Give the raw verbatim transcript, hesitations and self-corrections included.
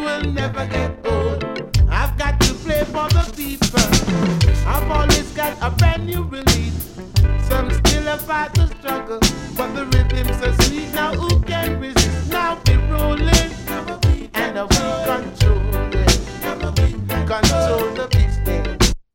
will never get old. I've got to play for the people. I've always got a brand new release. Some still a fight to struggle, but the rhythm's so sweet. Now who can resist? Now we're rolling and we control.